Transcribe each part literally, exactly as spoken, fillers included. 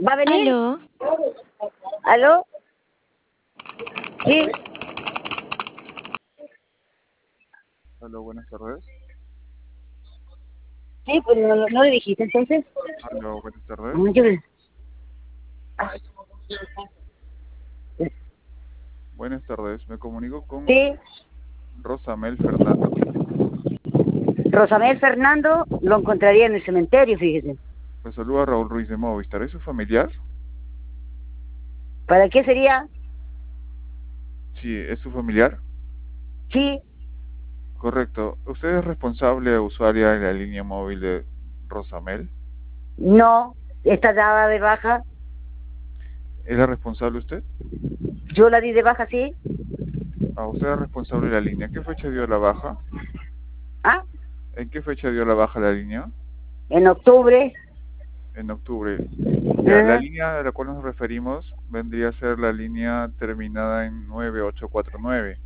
¿Va a venir? ¿Aló? ¿Aló? Sí. Hola, buenas tardes. Sí, pues no, no le dijiste entonces. Hola, buenas tardes. No, yo le- Buenas tardes. Me comunico con Sí, Rosamel Fernando. Rosamel Fernando lo encontraría en el cementerio, fíjese. Me saluda Raúl Ruiz de Movistar. ¿Es su familiar? ¿Para qué sería? Sí, ¿es su familiar? Sí, Correcto. ¿Usted es responsable usuaria de la línea móvil de Rosamel? no, está dada de baja. ¿Es la responsable usted? Yo la di de baja, sí. Ah, usted es responsable de la línea. ¿En qué fecha dio la baja? Ah, ¿En qué fecha dio la baja la línea? en octubre. En octubre. Ya, la Ajá. línea a la cual nos referimos vendría a ser la línea terminada en nueve ocho cuatro nueve.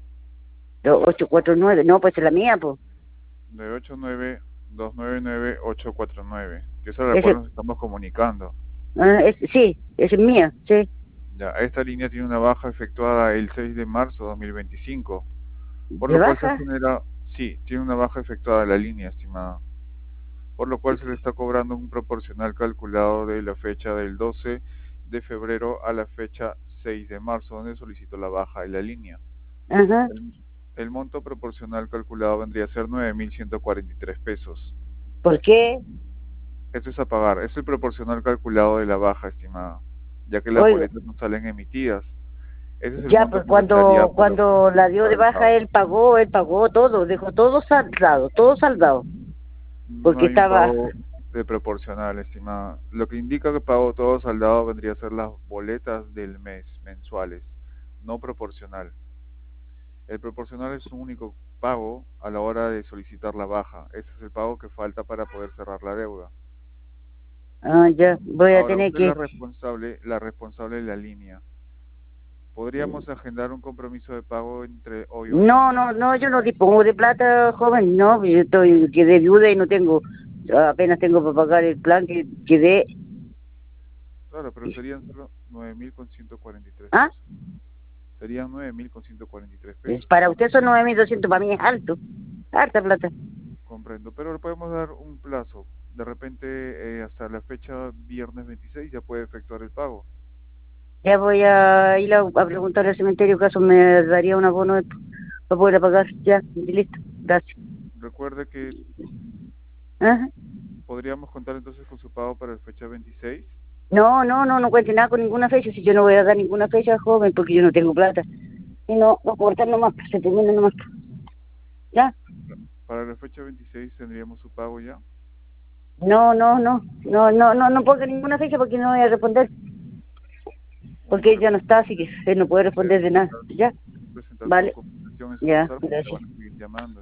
ocho cuatro nueve, no, pues es la mía, pues. nueve ocho nueve, dos nueve nueve, ocho cuatro nueve, que es a la cual Ese, nos estamos comunicando. ah, es, sí, esa es mía, sí. Ya, esta línea tiene una baja efectuada el seis de marzo de dos mil veinticinco, por ¿De lo cual se baja? genera, sí, tiene una baja efectuada la línea, estimada, por lo cual se le está cobrando un proporcional calculado de la fecha del doce de febrero a la fecha seis de marzo, donde solicitó la baja de la línea. Ajá. El, el monto proporcional calculado vendría a ser nueve mil ciento cuarenta y tres pesos. ¿Por qué? Esto es a pagar, es el proporcional calculado de la baja, estimada, ya que las Oiga, boletas no salen emitidas. Ese es el ya, monto pues que le estaría cuando, pero, cuando la dio de baja, saldado. él pagó, él pagó todo, dejó todo saldado, todo saldado, No porque hay un estaba, pago de proporcional, estimada. Lo que indica que pago todo saldado vendría a ser las boletas del mes, mensuales, no proporcional. El proporcional es un único pago a la hora de solicitar la baja. Ese es el pago que falta para poder cerrar la deuda. ah, ya, voy a Ahora, tener usted es la que, responsable, la responsable de la línea. Podríamos agendar un compromiso de pago entre hoy o no, mañana. no, no, yo no dispongo de plata, joven, no, yo estoy, quedé viuda y no tengo, apenas tengo para pagar el plan que quedé, Claro, pero serían solo nueve mil con ciento cuarenta y tres ah, pesos. Serían nueve mil con ciento cuarenta y tres es- pesos. para usted son nueve mil doscientos, para mí es alto, harta plata. Comprendo, pero le podemos dar un plazo. De repente, eh, hasta la fecha viernes veintiséis ya puede efectuar el pago. Ya voy a ir a, a preguntar al cementerio caso me daría un abono de- para poder pagar, ya, y listo, gracias. Recuerde que Ajá. podríamos contar entonces con su pago para la fecha veintiséis. No, no, no, no cuente nada con ninguna fecha, si yo no voy a dar ninguna fecha, joven, porque yo no tengo plata. Y no, no cortar nomás, se termina nomás. ¿Ya? Para la fecha veintiséis tendríamos su pago ya. No, no, no, no, no, no, no ponga ninguna fecha porque no voy a responder, Un porque ella no momento. está, así que él no puede Debe responder de nada. presentar, ¿Ya? presentar su Vale, documentación en ya, sucursal porque le gracias. van a seguir llamando.